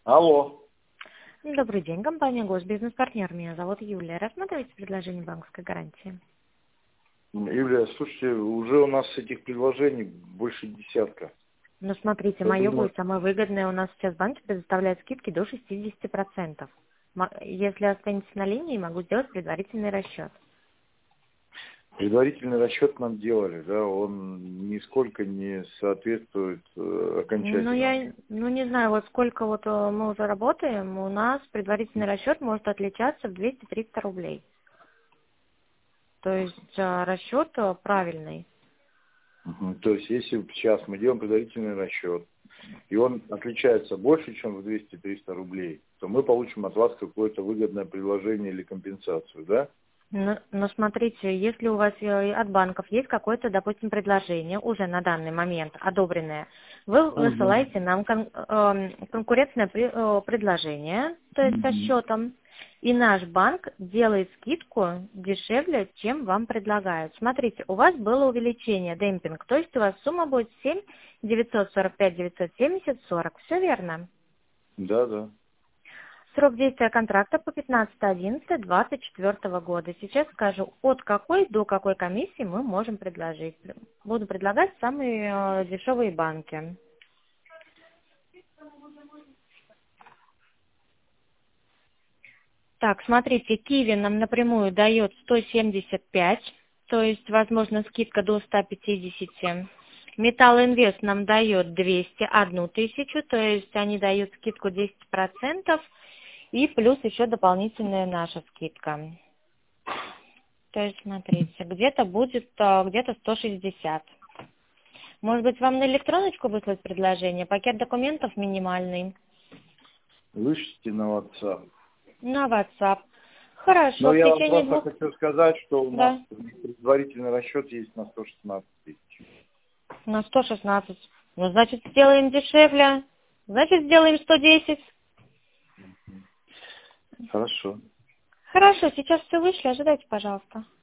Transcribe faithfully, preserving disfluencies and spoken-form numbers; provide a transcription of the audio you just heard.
Алло. Добрый день, компания Госбизнес-партнер. Меня зовут Юлия. Рассматриваете предложение банковской гарантии? Юлия, слушайте, уже у нас этих предложений больше десятка. Ну, смотрите, Я мое думаю, будет самое выгодное. У нас сейчас банки предоставляют скидки до шестидесяти процентов. Мо- Если останетесь на линии, могу сделать предварительный расчет. предварительный расчет нам делали, да, он нисколько не соответствует э, Ну, окончательному. я ну, не знаю, вот сколько вот э, мы уже работаем, у нас предварительный расчет может отличаться в двести-триста рублей. То есть э, расчет э, правильный. Мгм. То есть, если сейчас мы делаем предварительный расчет, и он отличается больше, чем в двести-триста рублей, то мы получим от вас какое-то выгодное предложение или компенсацию, да? Ну, но смотрите, если у вас э, от банков есть какое-то, допустим, предложение, уже на данный момент одобренное, вы Мгм. высылаете нам кон- эм, конкурентное пре- э, предложение, то есть со Мгм. счетом, и наш банк делает скидку дешевле, чем вам предлагают. Смотрите, у вас было увеличение, демпинг, то есть у вас сумма будет семь девятьсот сорок пять девятьсот семьдесят сорок, все верно? Да, да. Срок действия контракта по пятнадцатое одиннадцатое двадцать четвёртого года. Сейчас скажу, от какой до какой комиссии мы можем предложить. Буду предлагать самые э, дешевые банки. Так, смотрите, Киви нам напрямую дает сто семьдесят пять, то есть, возможно, скидка до ста пятидесяти. Металл Инвест нам дает двести одну тысячу, то есть они дают скидку десять процентов и плюс еще дополнительная наша скидка. То есть, смотрите, где-то будет а, где-то сто шестьдесят. Может быть, вам на электроночку выслать предложение? Пакет документов минимальный. Вышлите на WhatsApp. На WhatsApp. Хорошо, Но в я вам течение просто двух... хочу сказать, что у нас Да, предварительный расчет есть на сто шестнадцать тысяч. на сто шестнадцать. Ну, значит, сделаем дешевле. Значит, сделаем сто десять. Хорошо. Хорошо, сейчас все вышли, ожидайте, пожалуйста.